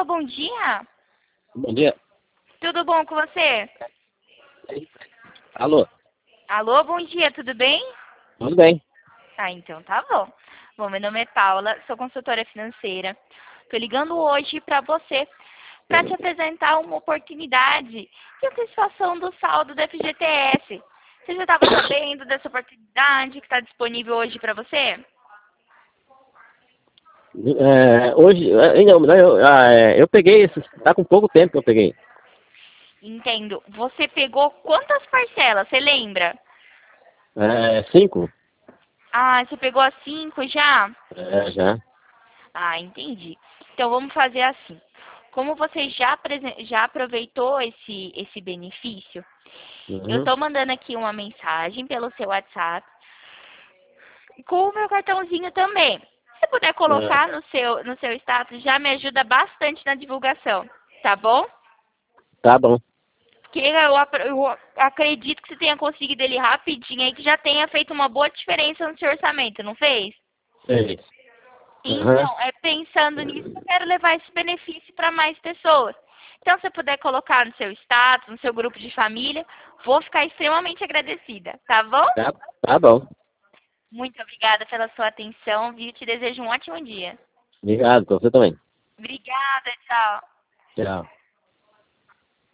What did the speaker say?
Alô, bom dia. Bom dia. Tudo bom com você? Alô, Alô, bom dia, tudo bem? tudo bem? Ah, então tá bom. Bom, meu nome é Paula, sou consultora financeira. Tô ligando hoje para você para te apresentar uma oportunidade de antecipação do saldo do FGTS. Você já estava sabendo dessa oportunidade que está disponível hoje para você? Hoje, não, eu peguei, tá com pouco tempo que eu peguei. Entendo. Você pegou quantas parcelas, você lembra? 5? Ah, você pegou as 5 já? Já. Ah, entendi. Então vamos fazer assim. Como você já aproveitou esse benefício, eu Uhum. estou mandando aqui uma mensagem pelo seu WhatsApp com o meu cartãozinho também. Se você puder É, colocar no seu status, já me ajuda bastante na divulgação, tá bom? tá bom. Porque eu acredito que você tenha conseguido ele rapidinho aí, que já tenha feito uma boa diferença no seu orçamento, não fez? Fez. Uhum. Então, é pensando nisso que eu quero levar esse benefício para mais pessoas. Então, se você puder colocar no seu status, no seu grupo de família, vou ficar extremamente agradecida, tá bom? Tá bom. Muito obrigada pela sua atenção, viu? Te desejo um ótimo dia. Obrigado, pra você também. Obrigada, tchau. Tchau.